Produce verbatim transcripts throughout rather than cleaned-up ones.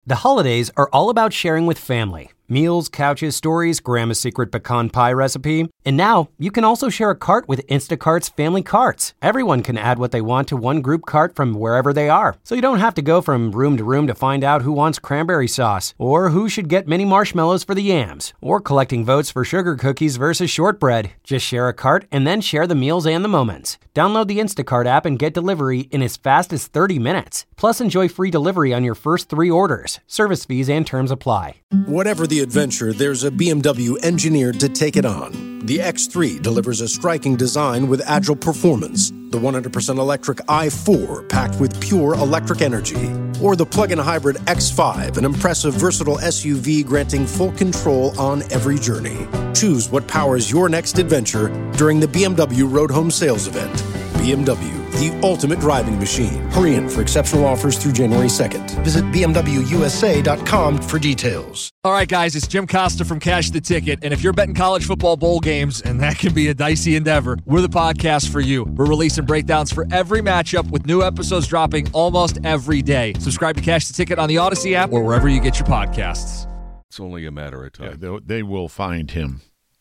The holidays are all about sharing with family. Meals, couches, stories, Grandma's secret pecan pie recipe. And now, you can also share a cart with Instacart's Family Carts. Everyone can add what they want to one group cart from wherever they are. So you don't have to go from room to room to find out who wants cranberry sauce, or who should get mini marshmallows for the yams, or collecting votes for sugar cookies versus shortbread. Just share a cart and then share the meals and the moments. Download the Instacart app and get delivery in as fast as thirty minutes. Plus, enjoy free delivery on your first three orders. Service fees and terms apply. Whatever the adventure, there's a B M W engineered to take it on. The X three delivers a striking design with agile performance. The one hundred percent electric i four, packed with pure electric energy. Or the plug-in hybrid X five, an impressive, versatile S U V granting full control on every journey. Choose what powers your next adventure during the B M W Road Home Sales Event. B M W, the ultimate driving machine. Hurry in for exceptional offers through January second. Visit b m w u s a dot com for details. All right, guys, it's Jim Costa from Cash the Ticket. And if you're betting college football bowl games, and that can be a dicey endeavor, we're the podcast for you. We're releasing breakdowns for every matchup with new episodes dropping almost every day. Subscribe to Cash the Ticket on the Odyssey app or wherever you get your podcasts. It's only a matter of time. Yeah, they will find him.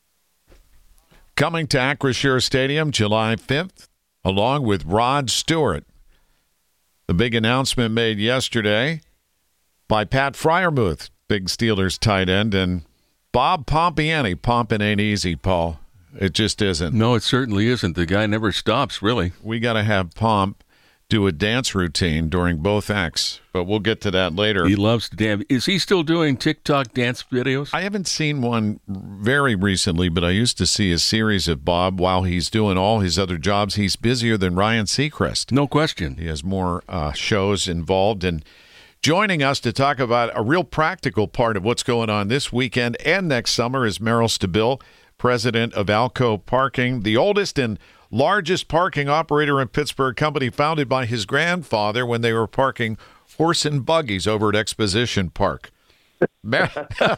Coming to Acrisure Stadium July fifth, along with Rod Stewart. The big announcement made yesterday by Pat Freiermuth, big Steelers tight end, and Bob Pompiani. Pompin' ain't easy, Paul. It just isn't. No, it certainly isn't. The guy never stops, really. We got to have Pomp do a dance routine during both acts, but we'll get to that later. He loves to dance. Is he still doing TikTok dance videos? I haven't seen one very recently, but I used to see a series of Bob while he's doing all his other jobs. He's busier than Ryan Seacrest. No question. He has more uh, shows involved. And joining us to talk about a real practical part of what's going on this weekend and next summer is Merrill Stabill, president of Alco Parking, the oldest and largest parking operator in Pittsburgh, company founded by his grandfather when they were parking horse and buggies over at Exposition Park. Mer-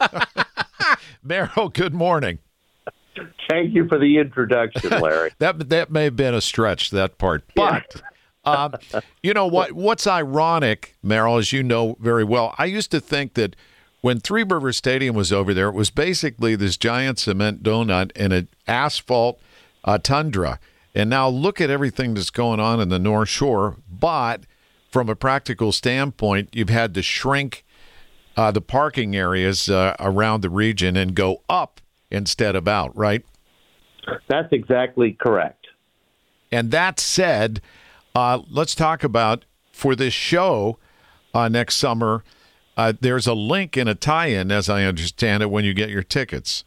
Merrill, good morning. Thank you for the introduction, Larry. that that may have been a stretch, that part. But, um, you know, what? what's ironic, Merrill, as you know very well, I used to think that when Three River Stadium was over there, it was basically this giant cement donut in an asphalt uh, tundra. And now look at everything that's going on in the North Shore. But from a practical standpoint, you've had to shrink uh, the parking areas uh, around the region and go up instead of out, right? That's exactly correct. And that said, uh, let's talk about, for this show uh, next summer, uh, there's a link and a tie-in, as I understand it, when you get your tickets.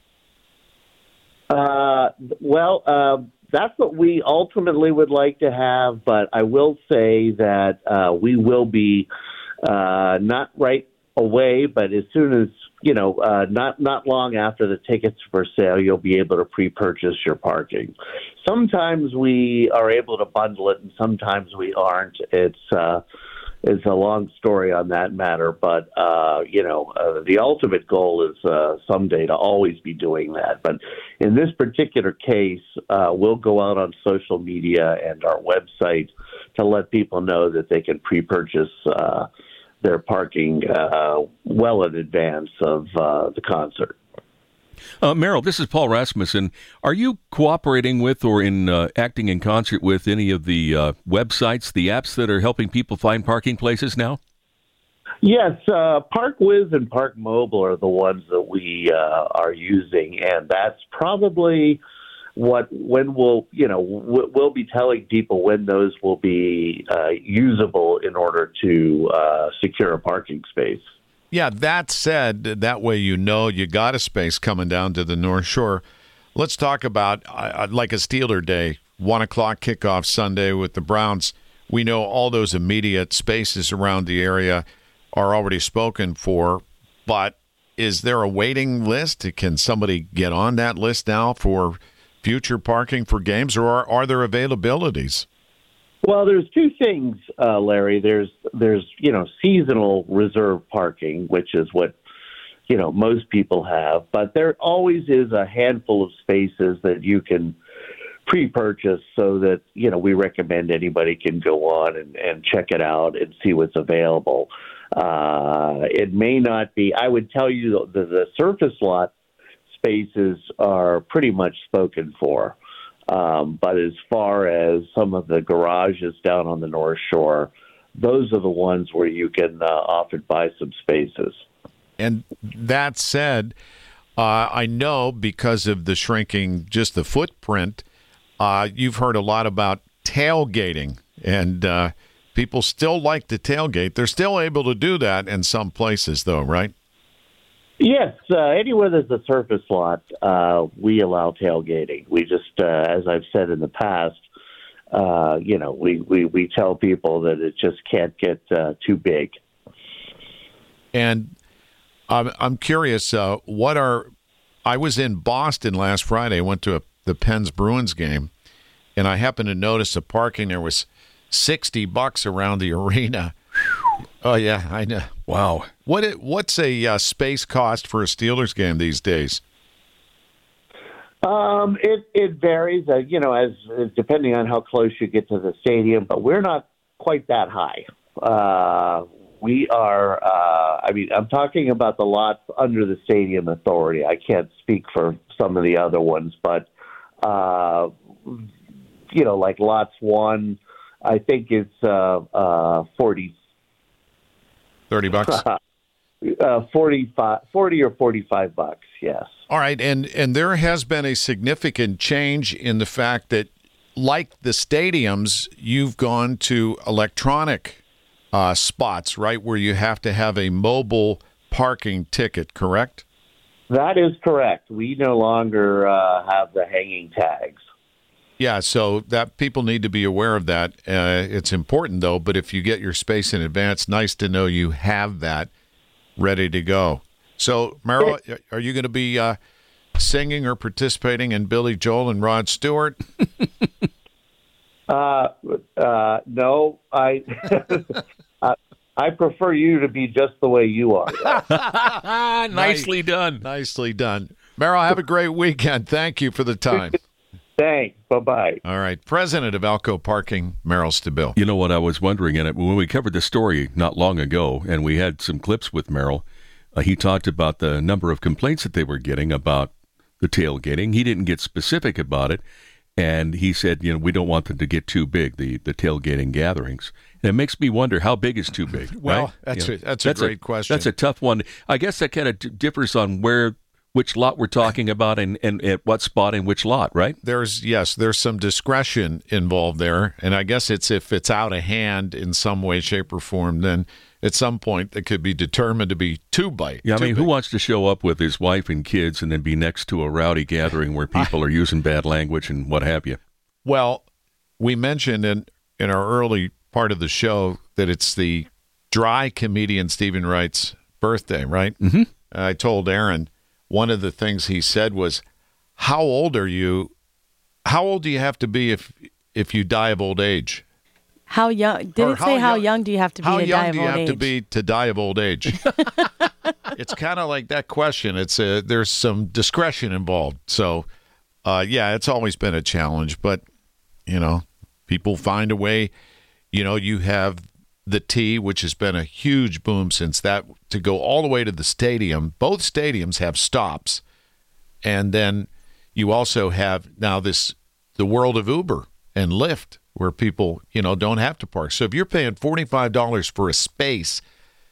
Uh, well, uh, that's what we ultimately would like to have, but I will say that uh, we will be uh, not right away, but as soon as, you know, uh, not, not long after the tickets are for sale, you'll be able to pre-purchase your parking. Sometimes we are able to bundle it, and sometimes we aren't. It's uh, it's a long story on that matter, but, uh, you know, uh, the ultimate goal is uh, someday to always be doing that. But in this particular case, uh, we'll go out on social media and our website to let people know that they can pre-purchase uh, their parking uh, well in advance of uh, the concert. Uh, Merrill, this is Paul Rasmussen. Are you cooperating with or in uh, acting in concert with any of the uh, websites, the apps that are helping people find parking places now? Yes, uh, ParkWiz and ParkMobile are the ones that we uh, are using, and that's probably what when we'll you know we'll be telling people when those will be uh, usable in order to uh, secure a parking space. Yeah, that said, that way you know you got a space coming down to the North Shore. Let's talk about, uh, like a Steeler Day, one o'clock kickoff Sunday with the Browns. We know all those immediate spaces around the area are already spoken for, but is there a waiting list? Can somebody get on that list now for future parking for games, or are, are there availabilities? Well, there's two things, uh, Larry. There's, there's, you know, seasonal reserve parking, which is what, you know, most people have. But there always is a handful of spaces that you can pre-purchase so that, you know, we recommend anybody can go on and, and check it out and see what's available. Uh, it may not be. I would tell you the, the surface lot spaces are pretty much spoken for. Um, but as far as some of the garages down on the North Shore, those are the ones where you can uh, often buy some spaces. And that said, uh, I know because of the shrinking, just the footprint, uh, you've heard a lot about tailgating, and uh, people still like to tailgate. They're still able to do that in some places, though, right? Yes, uh, anywhere there's a surface lot, uh, we allow tailgating. We just, uh, as I've said in the past, uh, you know, we, we, we tell people that it just can't get uh, too big. And I'm I'm curious, uh, what are I was in Boston last Friday. I went to a, the Pens Bruins game, and I happened to notice the parking there was sixty bucks around the arena. Oh yeah, I know. Wow. What it, what's a uh, space cost for a Steelers game these days? Um, it it varies, uh, you know, as, as depending on how close you get to the stadium, but we're not quite that high. Uh, we are. Uh, I mean, I'm talking about the lots under the stadium authority. I can't speak for some of the other ones, but uh, you know, like lots one, I think it's uh, uh, forty. Thirty bucks. uh, forty-five, forty or forty-five bucks. Yes. All right, and and there has been a significant change in the fact that, like the stadiums, you've gone to electronic uh, spots, right, where you have to have a mobile parking ticket, correct? That is correct. We no longer uh, have the hanging tags. Yeah, so that people need to be aware of that. Uh, it's important, though, but if you get your space in advance, nice to know you have that ready to go. So, Merrill, are you going to be uh, singing or participating in Billy Joel and Rod Stewart? uh, uh, no, I, I I prefer you to be just the way you are. Nicely nice, done. Nicely done. Merrill, have a great weekend. Thank you for the time. Thanks. Bye-bye. All right. President of Alco Parking, Merrill Stibill. You know what I was wondering, and when we covered the story not long ago, and we had some clips with Merrill, uh, he talked about the number of complaints that they were getting about the tailgating. He didn't get specific about it, and he said, you know, we don't want them to get too big, the, the tailgating gatherings. And it makes me wonder, how big is too big? Well, right? that's, you a, know, that's, that's a great a, question. That's a tough one. I guess that kind of d- differs on where which lot we're talking about and, and at what spot in which lot, right? There's, yes, there's some discretion involved there. And I guess it's if it's out of hand in some way, shape, or form, then at some point it could be determined to be too big. Yeah, I mean, big. who wants to show up with his wife and kids and then be next to a rowdy gathering where people are using bad language and what have you? Well, we mentioned in, in our early part of the show that it's the dry comedian Stephen Wright's birthday, right? Mm-hmm. I told Aaron, one of the things he said was, how old are you? How old do you have to be if if you die of old age? How young? Did Or it say how young, young do you have to be How to young die of do you old have age? to be to die of old age? It's kind of like that question. It's a, there's some discretion involved. So, uh, yeah, it's always been a challenge. But, you know, people find a way. You know, you have the T, which has been a huge boom since that, to go all the way to the stadium. Both stadiums have stops. And then you also have now this, the world of Uber and Lyft, where people, you know, don't have to park. So if you're paying forty-five dollars for a space,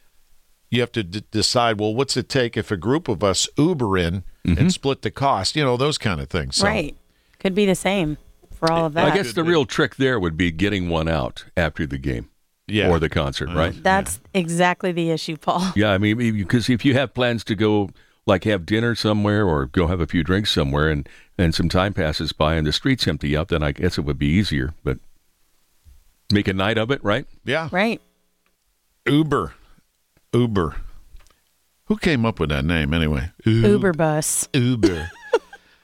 you have to d- decide, well, what's it take if a group of us Uber in mm-hmm. and split the cost? You know, those kind of things. So, right. Could be the same for all of that. I guess the real trick there would be getting one out after the game. Yeah. Or the concert, right? That's yeah. exactly the issue, Paul. Yeah, I mean, because if you have plans to go, like, have dinner somewhere or go have a few drinks somewhere and, and some time passes by and the street's empty out, then I guess it would be easier. But make a night of it, right? Yeah. Right. Uber. Uber. Who came up with that name anyway? Uber bus. Uber.